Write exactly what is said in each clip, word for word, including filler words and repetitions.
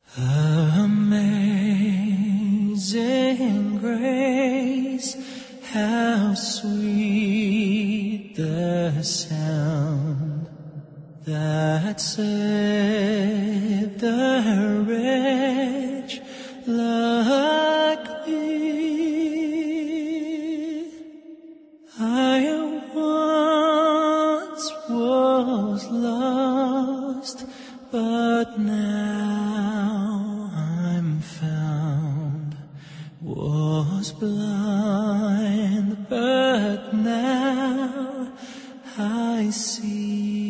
Amazing grace, how sweet the sound that saved a wretch like me. I once was lost, but now I'm found, was blind, but now I see.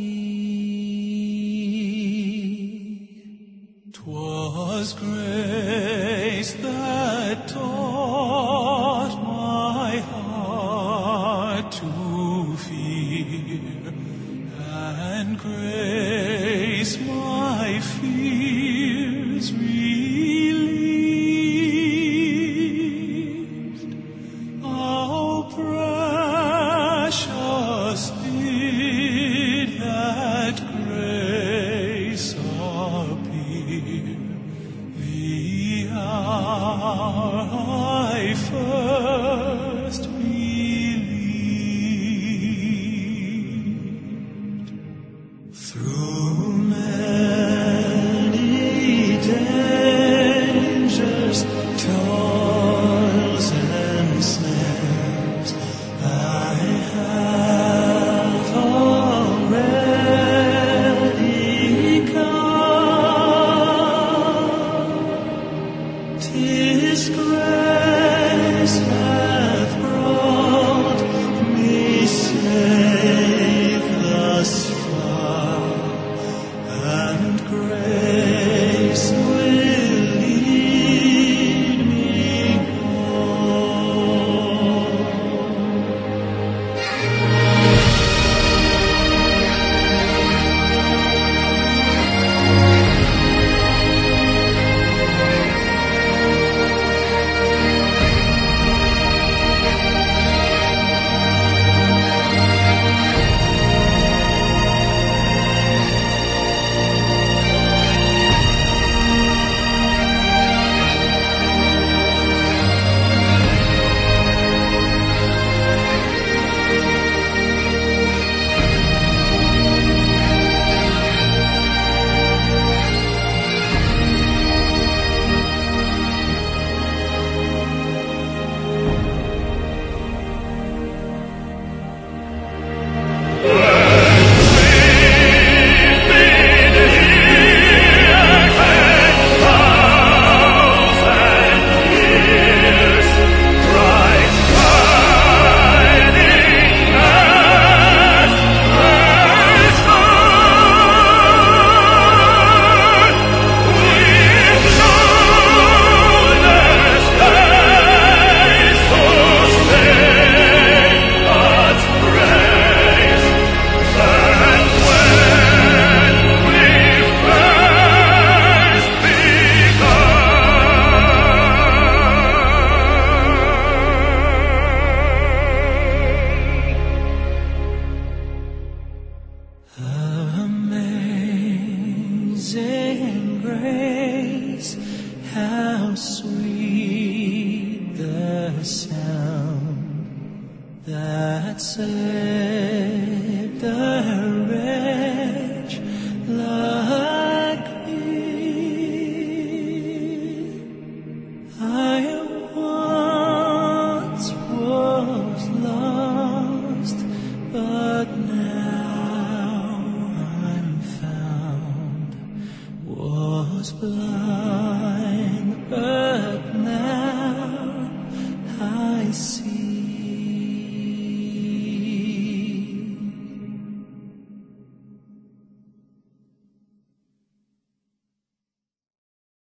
'Twas grace that taught my heart to fear, and grace my fears relieved. Oh, precious did that grace appear, the hour I first believed. Through many dangers, toils and snares, I have already come. 'Tis grace hath brought me safe thus far, and grace will lead me home. Amazing grace, how sweet the sound that saved a wretch like me. I once was lost, but now I'm found, was blind, but now I see.